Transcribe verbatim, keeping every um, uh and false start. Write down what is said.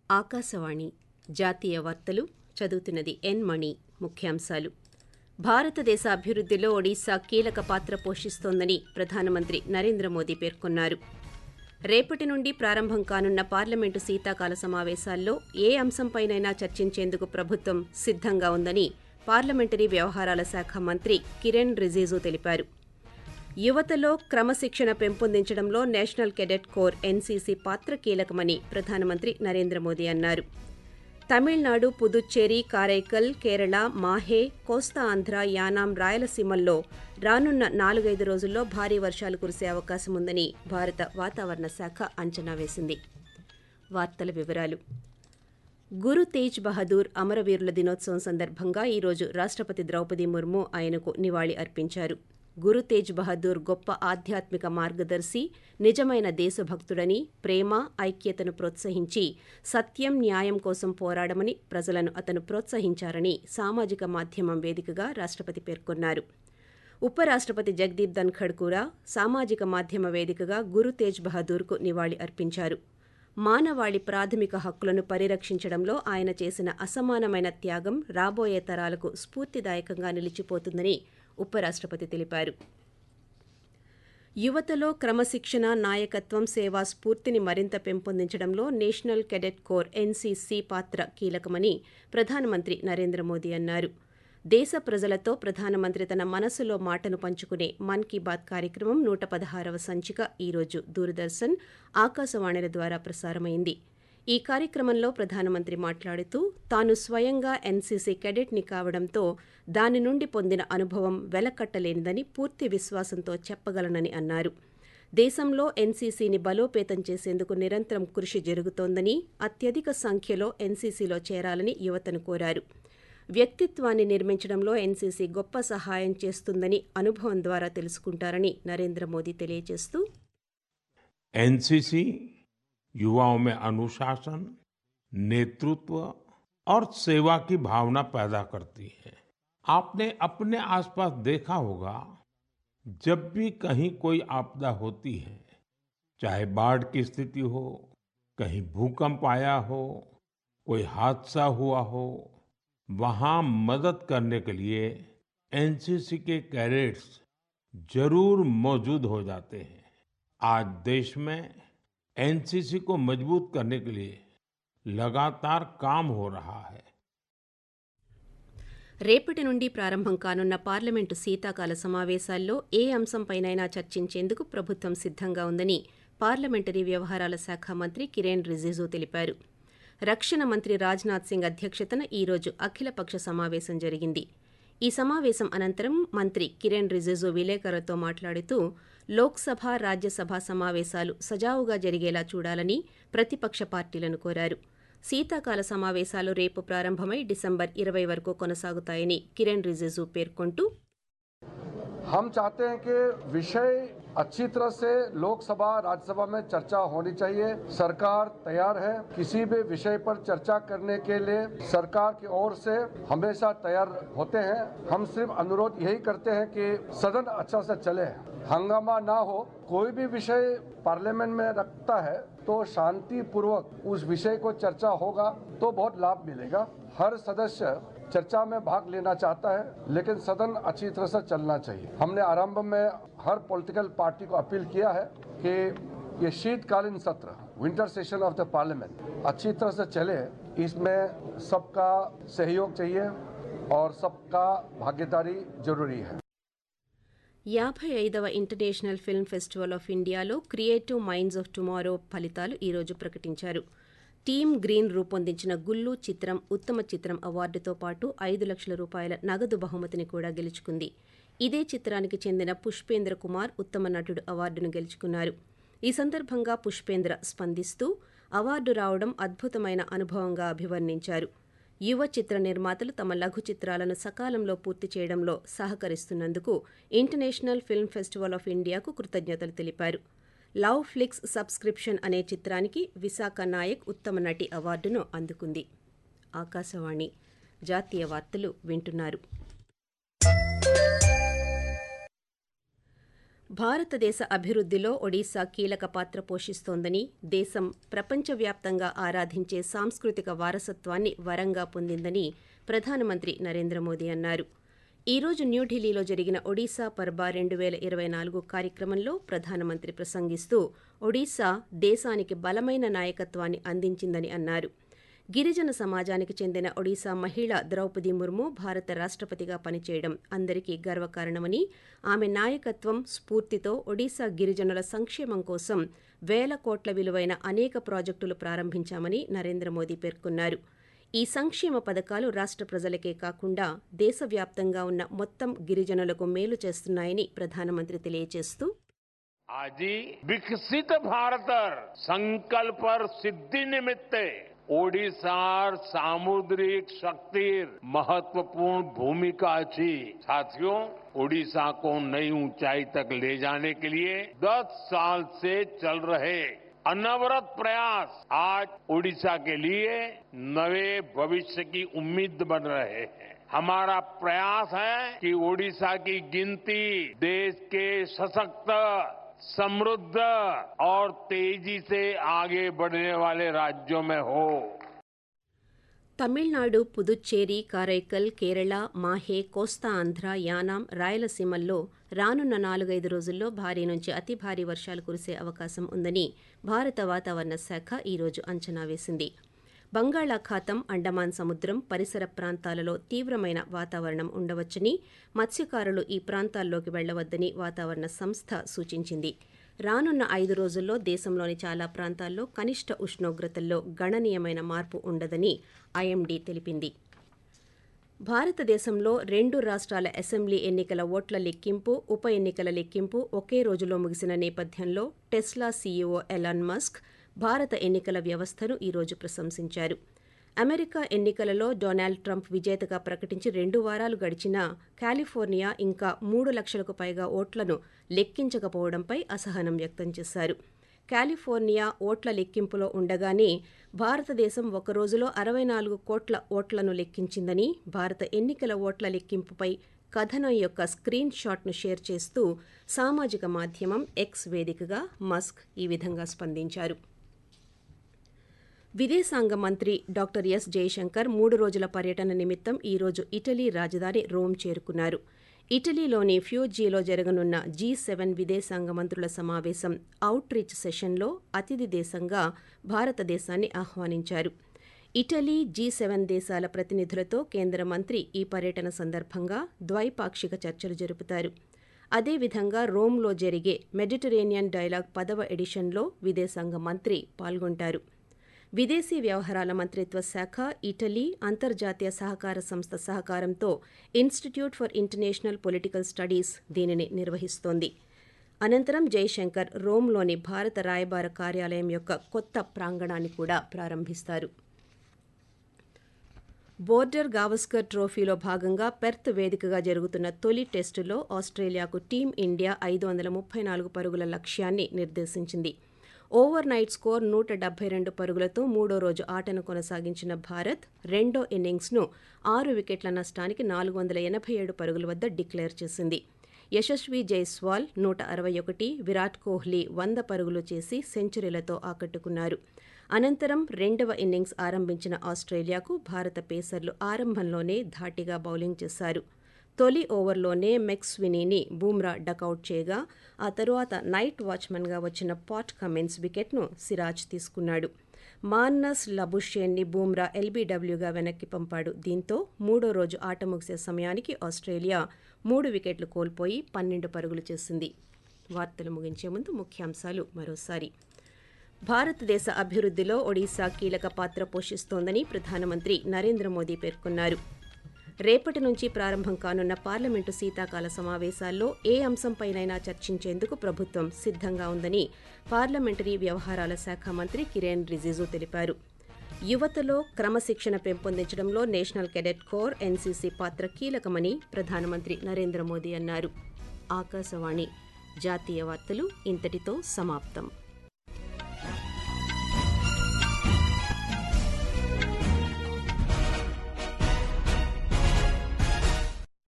ఆకాశవాణి జాతీయ వార్తలు చదువుతున్నది ఎన్ మణి. ముఖ్యాంశాలు. భారతదేశ అభివృద్ధిలో ఒడిశా కీలక పాత్ర పోషిస్తోందని ప్రధానమంత్రి నరేంద్ర మోదీ పేర్కొన్నారు. రేపటి నుండి ప్రారంభం కానున్న పార్లమెంటు శీతాకాల సమావేశాల్లో ఏ అంశంపైనైనా చర్చించేందుకు ప్రభుత్వం సిద్ధంగా ఉందని పార్లమెంటరీ వ్యవహారాల శాఖ మంత్రి కిరణ్ రిజిజు తెలిపారు. యువతలో క్రమశిక్షణ పెంపొందించడంలో నేషనల్ కెడెట్ కోర్ ఎన్సీసీ పాత్ర కీలకమని ప్రధానమంత్రి నరేంద్ర మోదీ అన్నారు. తమిళనాడు, పుదుచ్చేరి, కారైకల్, కేరళ, మాహే, కోస్తా ఆంధ్ర, యానాం, రాయలసీమల్లో రానున్న నాలుగైదు రోజుల్లో భారీ వర్షాలు కురిసే అవకాశం ఉందని భారత వాతావరణ శాఖ అంచనా వేసింది. వార్తల వివరాలు. గురు తేజ్ బహదూర్ అమరవీరుల దినోత్సవం సందర్భంగా ఈరోజు రాష్ట్రపతి ద్రౌపది ముర్ము ఆయనకు నివాళి అర్పించారు. గురు తేజ్ బహదూర్ గొప్ప ఆధ్యాత్మిక మార్గదర్శి, నిజమైన దేశభక్తుడని, ప్రేమ, ఐక్యతను ప్రోత్సహించి సత్యం, న్యాయం కోసం పోరాడమని ప్రజలను అతను ప్రోత్సహించారని సామాజిక మాధ్యమం వేదికగా రాష్ట్రపతి పేర్కొన్నారు. ఉపరాష్ట్రపతి జగదీప్ ధన్ఖడ్ కూడా సామాజిక మాధ్యమ వేదికగా గురు తేజ్ బహదూర్కు నివాళి అర్పించారు. మానవాళి ప్రాథమిక హక్కులను పరిరక్షించడంలో ఆయన చేసిన అసమానమైన త్యాగం రాబోయే తరాలకు స్ఫూర్తిదాయకంగా నిలిచిపోతుందని ఉపరాష్ట్రపతి తెలిపారు. యువతలో క్రమశిక్షణ, నాయకత్వం, సేవా స్ఫూర్తిని మరింత పెంపొందించడంలో నేషనల్ కెడెట్ కోర్ ఎన్సీసీ పాత్ర కీలకమని ప్రధానమంత్రి నరేంద్ర మోదీ అన్నారు. దేశ ప్రజలతో ప్రధానమంత్రి తన మనసులో మాటను పంచుకునే మన్ కీ బాత్ కార్యక్రమం నూట పదహారవ సంచిక ఈరోజు దూరదర్శన్, ఆకాశవాణిల ద్వారా ప్రసారమైంది. ఈ కార్యక్రమంలో ప్రధానమంత్రి మాట్లాడుతూ తాను స్వయంగా ఎన్సీసీ కెడెట్ని కావడంతో దాని నుండి పొందిన అనుభవం వెలకట్టలేనిదని పూర్తి విశ్వాసంతో చెప్పగలనని అన్నారు. దేశంలో ఎన్సీసీని బలోపేతం చేసేందుకు నిరంతరం కృషి జరుగుతోందని, అత్యధిక సంఖ్యలో ఎన్సీసీలో చేరాలని యువతను కోరారు. వ్యక్తిత్వాన్ని నిర్మించడంలో ఎన్సీసీ గొప్ప సహాయం చేస్తుందని అనుభవం ద్వారా తెలుసుకుంటారని నరేంద్ర మోదీ తెలియజేస్తూ, एनसीसी युवाओं में अनुशासन, नेतृत्व और सेवा की भावना पैदा करती है. आपने अपने आसपास देखा होगा, जब भी कहीं कोई आपदा होती है, चाहे बाढ़ की स्थिति हो, कहीं भूकंप आया हो, कोई हादसा हुआ हो, वहां मदद करने के लिए एनसीसी के कैडेट्स जरूर मौजूद हो जाते हैं. आज देश में एनसीसी को मजबूत करने के लिए लगातार काम हो रहा है. రేపటి నుండి ప్రారంభం కానున్న పార్లమెంటు శీతాకాల సమావేశాల్లో ఏ అంశంపైనైనా చర్చించేందుకు ప్రభుత్వం సిద్ధంగా ఉందని పార్లమెంటరీ వ్యవహారాల శాఖ మంత్రి కిరణ్ రిజిజు తెలిపారు. రక్షణ మంత్రి రాజ్నాథ్ సింగ్ అధ్యక్షతన ఈరోజు అఖిలపక్ష సమావేశం జరిగింది. ఈ సమావేశం అనంతరం మంత్రి కిరణ్ రిజిజు విలేకరులతో మాట్లాడుతూ లోక్సభ, రాజ్యసభ సమావేశాలు సజావుగా జరిగేలా చూడాలని ప్రతిపక్ష పార్టీలను కోరారు. శీతాకాల సమావేశాలు రేపు ప్రారంభమై డిసెంబర్ ఇరవై వరకు కొనసాగుతాయని కిరణ్ రిజిజు పేర్కొంటూ, हम चाहते हैं कि विषय अच्छी तरह से लोकसभा, राज्यसभा में चर्चा होनी चाहिए. सरकार तैयार है. किसी भी विषय पर चर्चा करने के लिए सरकार की ओर से हमेशा तैयार होते हैं. हम सिर्फ अनुरोध यही करते हैं कि सदन अच्छा से चले, हंगामा ना हो. कोई भी विषय पार्लियामेंट में रखता है तो शांति पूर्वक उस विषय को चर्चा होगा तो बहुत लाभ मिलेगा. हर सदस्य चर्चा में भाग लेना चाहता है, लेकिन सदन अच्छी तरह से चलना चाहिए. हमने आरंभ में हर पॉलिटिकल पार्टी को अपील किया है कि ये शीतकालीन सत्र, winter session of the parliament अच्छी तरह से चले. इसमें सबका सहयोग चाहिए और सबका भागीदारी जरूरी है. యాభై ఐదవ ఇంటర్నేషనల్ ఫిల్మ్ ఫెస్టివల్ ఆఫ్ ఇండియాలో క్రియేటివ్ మైండ్స్ ఆఫ్ టుమారో ఫలితాలు ఈరోజు ప్రకటించారు. టీమ్ గ్రీన్ రూపొందించిన గుల్లు చిత్రం ఉత్తమ చిత్రం అవార్డుతో పాటు ఐదు లక్షల రూపాయల నగదు బహుమతిని కూడా గెలుచుకుంది. ఇదే చిత్రానికి చెందిన పుష్పేంద్ర కుమార్ ఉత్తమ నటుడు అవార్డును గెలుచుకున్నారు. ఈ సందర్భంగా పుష్పేంద్ర స్పందిస్తూ అవార్డు రావడం అద్భుతమైన అనుభవంగా అభివర్ణించారు. యువ చిత్ర నిర్మాతలు తమ లఘు చిత్రాలను సకాలంలో పూర్తి చేయడంలో సహకరిస్తున్నందుకు ఇంటర్నేషనల్ ఫిల్మ్ ఫెస్టివల్ ఆఫ్ ఇండియాకు కృతజ్ఞతలు తెలిపారు. లవ్ ఫ్లిక్స్ సబ్స్క్రిప్షన్ అనే చిత్రానికి విశాఖ నాయక్ ఉత్తమ నటి అవార్డును అందుకుంది. ఆకాశవాణి జాతీయ వార్తలు వింటున్నారు. భారతదేశ అభివృద్ధిలో ఒడిశా కీలక పాత్ర పోషిస్తోందని, దేశం ప్రపంచవ్యాప్తంగా ఆరాధించే సాంస్కృతిక వారసత్వాన్ని వరంగా పొందిందని ప్రధానమంత్రి నరేంద్ర మోదీ అన్నారు. ఈ రోజు న్యూఢిల్లీలో జరిగిన ఒడిశా పర్బా రెండు వేల ఇరవై నాలుగు కార్యక్రమంలో ప్రధానమంత్రి ప్రసంగిస్తూ ఒడిశా దేశానికి బలమైన నాయకత్వాన్ని అందించిందని అన్నారు. గిరిజన సమాజానికి చెందిన ఒడిశా మహిళ ద్రౌపది ముర్ము భారత రాష్ట్రపతిగా పనిచేయడం అందరికీ గర్వకారణమని, ఆమె నాయకత్వం, స్ఫూర్తితో ఒడిశా గిరిజనుల సంక్షేమం కోసం వేల కోట్ల విలువైన అనేక ప్రాజెక్టులు ప్రారంభించామని నరేంద్ర మోదీ పేర్కొన్నారు. ఈ సంక్షేమ పథకాలు రాష్ట్ర ప్రజలకే కాకుండా దేశవ్యాప్తంగా ఉన్న మొత్తం గిరిజనులకు మేలు చేస్తున్నాయని ప్రధానమంత్రి తెలియజేస్తూ, आजी विकसित भारत संकल्प सिद्धि निमित्त ओडिशा सामुद्रिक शक्ति महत्वपूर्ण भूमिका अच्छी। साथियों, ओडिशा को नई ऊंचाई तक ले जाने के लिए दस साल से चल रहे अनवरत प्रयास आज ओडिशा के लिए नए भविष्य की उम्मीद बन रहे हैं। हमारा प्रयास है कि ओडिशा की गिनती देश के सशक्त, समृद्ध और तेजी से आगे बढ़ने वाले राज्यों में हो। తమిళనాడు, పుదుచ్చేరి, కారైకల్, కేరళ, మాహే, కోస్తా ఆంధ్ర, యానాం, రాయలసీమల్లో రానున్న నాలుగైదు రోజుల్లో భారీ నుంచి అతి భారీ వర్షాలు కురిసే అవకాశం ఉందని భారత వాతావరణ శాఖ ఈరోజు అంచనా వేసింది. బంగాళాఖాతం, అండమాన్ సముద్రం పరిసర ప్రాంతాలలో తీవ్రమైన వాతావరణం ఉండవచ్చని, మత్స్యకారులు ఈ ప్రాంతాల్లోకి వెళ్లవద్దని వాతావరణ సంస్థ సూచించింది. రానున్న ఐదు రోజుల్లో దేశంలోని చాలా ప్రాంతాల్లో కనిష్ట ఉష్ణోగ్రతల్లో గణనీయమైన మార్పు ఉండదని ఐఎండీ తెలిపింది. భారతదేశంలో రెండు రాష్ట్రాల అసెంబ్లీ ఎన్నికల ఓట్ల లెక్కింపు, ఉప ఎన్నికల లెక్కింపు ఒకే రోజులో ముగిసిన నేపథ్యంలో టెస్లా సీఈఓ ఎలాన్ మస్క్ భారత ఎన్నికల వ్యవస్థను ఈరోజు ప్రశంసించారు. అమెరికా ఎన్నికలలో డొనాల్డ్ ట్రంప్ విజేతగా ప్రకటించి రెండు వారాలు గడిచినా కాలిఫోర్నియా ఇంకా మూడు లక్షలకు పైగా ఓట్లను లెక్కించకపోవడంపై అసహనం వ్యక్తం చేశారు. కాలిఫోర్నియా ఓట్ల లెక్కింపులో ఉండగానే భారతదేశం ఒక రోజులో అరవై నాలుగు కోట్ల ఓట్లను లెక్కించిందని, భారత ఎన్నికల ఓట్ల లెక్కింపుపై కథనం యొక్క స్క్రీన్ షాట్ను షేర్ చేస్తూ సామాజిక మాధ్యమం ఎక్స్ వేదికగా మస్క్ ఈ విధంగా స్పందించారు. విదేశాంగ మంత్రి డాక్టర్ ఎస్ జయశంకర్ మూడు రోజుల పర్యటన నిమిత్తం ఈరోజు ఇటలీ రాజధాని రోమ్ చేరుకున్నారు. ఇటలీలోని ఫ్యూజిలో జరగనున్న జీ సెవెన్ విదేశాంగ మంత్రుల సమావేశం అవుట్ రీచ్ సెషన్లో అతిథి దేశంగా భారతదేశాన్ని ఆహ్వానించారు. ఇటలీ, జీ సెవెన్ దేశాల ప్రతినిధులతో కేంద్ర మంత్రి ఈ పర్యటన సందర్భంగా ద్వైపాక్షిక చర్చలు జరుపుతారు. అదేవిధంగా రోమ్లో జరిగే మెడిటరేనియన్ డైలాగ్ పదవ ఎడిషన్లో విదేశాంగ మంత్రి పాల్గొంటారు. విదేశీ వ్యవహారాల మంత్రిత్వ శాఖ, ఇటలీ అంతర్జాతీయ సహకార సంస్థ సహకారంతో institute for international political studies దీనిని నిర్వహిస్తోంది. అనంతరం జైశంకర్ రోమ్లోని భారత రాయబార కార్యాలయం యొక్క కొత్త ప్రాంగణాన్ని కూడా ప్రారంభిస్తారు. బోర్డర్ గావస్కర్ ట్రోఫీలో భాగంగా పెర్త్ వేదికగా జరుగుతున్న తొలి టెస్టులో ఆస్ట్రేలియాకు టీం ఇండియా ఐదు వందల ముప్పై నాలుగు పరుగుల లక్ష్యాన్ని నిర్దేశించింది. ఓవర్ నైట్ స్కోర్ నూట డెబ్బై రెండు పరుగులతో మూడో రోజు ఆటను కొనసాగించిన భారత్ రెండో ఇన్నింగ్స్ను ఆరు వికెట్ల నష్టానికి నాలుగు వందల ఎనభై ఏడు పరుగుల వద్ద డిక్లేర్ చేసింది. యశస్వి జైస్వాల్ నూట అరవై ఒకటి, విరాట్ కోహ్లీ వంద పరుగులు చేసి సెంచరీలతో ఆకట్టుకున్నారు. అనంతరం రెండవ ఇన్నింగ్స్ ఆరంభించిన ఆస్ట్రేలియాకు భారత పేసర్లు ఆరంభంలోనే ధాటిగా బౌలింగ్ చేశారు. తొలి ఓవర్లోనే మెక్స్వినీని బూమ్రా డకౌట్ చేయగా ఆ తరువాత నైట్ వాచ్మెన్గా వచ్చిన పాట్ కమిన్స్ వికెట్ను సిరాజ్ తీసుకున్నాడు. మార్నస్ లబుషేన్ని బూమ్రా ఎల్బీడబ్ల్యూగా వెనక్కి పంపాడు. దీంతో మూడో రోజు ఆట ముగిసే సమయానికి ఆస్ట్రేలియా మూడు వికెట్లు కోల్పోయి పన్నెండు పరుగులు చేసింది. వార్తలు ముగించే ముందు ముఖ్యాంశాలు మరోసారి. భారతదేశ అభివృద్ధిలో ఒడిశా కీలక పాత్ర పోషిస్తోందని ప్రధానమంత్రి నరేంద్ర మోదీ పేర్కొన్నారు. రేపటి నుంచి ప్రారంభం కానున్న పార్లమెంటు శీతాకాల సమావేశాల్లో ఏ అంశంపైనైనా చర్చించేందుకు ప్రభుత్వం సిద్ధంగా ఉందని పార్లమెంటరీ వ్యవహారాల శాఖ మంత్రి కిరెన్ రిజిజు తెలిపారు. యువతలో క్రమశిక్షణ పెంపొందించడంలో నేషనల్ కెడెట్ కోర్, ఎన్సీసీ పాత్ర కీలకమని ప్రధానమంత్రి నరేంద్ర మోదీ అన్నారు. ఆకాశవాణి జాతీయ వార్తలు ఇంతటితో సమాప్తం.